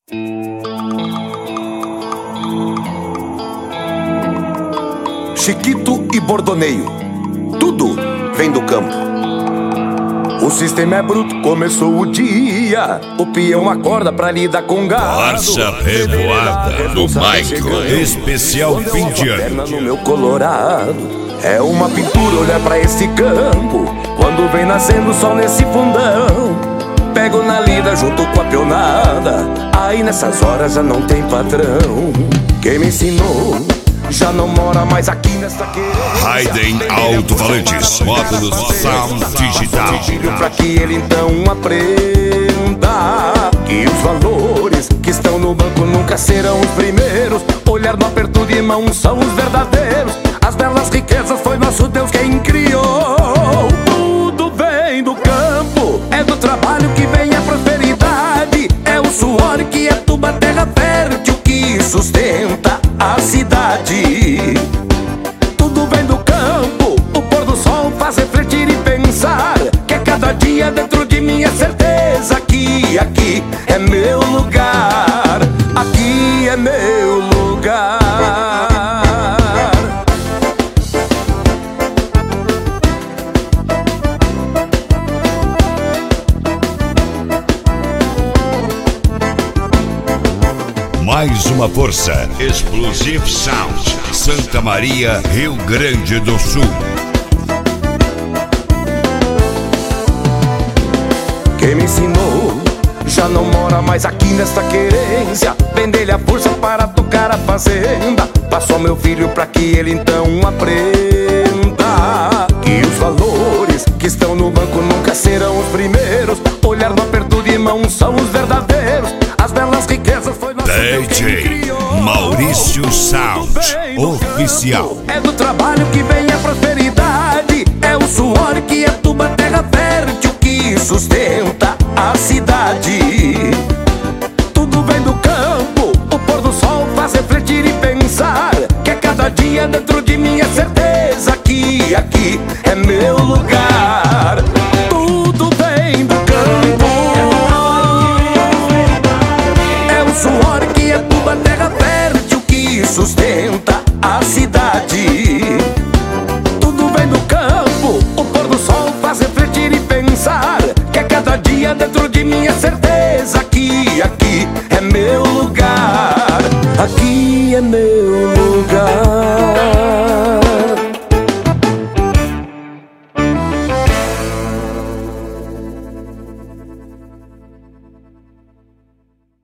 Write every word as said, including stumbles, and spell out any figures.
Chiquito e bordoneio, tudo vem do campo. O sistema é bruto, começou o dia. O peão acorda pra lidar com gado. Marcha Revoada do Michael, especial fim de ano. No meu colorado, é uma pintura olhar pra esse campo. Quando vem nascendo o sol nesse fundão, pego na lida junto com a pionada. Aí nessas horas já não tem patrão. Quem me ensinou já não mora mais aqui nessa querência. Raiden Alto-Falantes, módulos Sound Digital. Pra que ele então aprenda que os valores que estão no banco nunca serão os primeiros. Olhar no aperto de mão são os verdadeiros. As belas riquezas foi nosso Deus quem criou. Tudo vem do campo, é do trabalho que vem a prosperidade. É o suor que aduba a terra fértil que sustenta a cidade. Tudo vem do campo, o pôr do sol faz refletir e pensar que a cada dia dentro de mim é certeza que aqui é meu lugar. Aqui é meu lugar. Mais uma força, Explosive Sound, Santa Maria, Rio Grande do Sul. Quem me ensinou já não mora mais aqui nesta querência. Vender-lhe a força para tocar a fazenda. Passou meu filho pra que ele então aprenda que os valores que estão no banco nunca serão os primeiros. Olhar no aperto de mão são os verdadeiros. As belas riquezas foi nosso Deus quem criou. Maurício Sound Oficial. É do trabalho que vem a prosperidade. É o suor que aduba a terra fértil que sustenta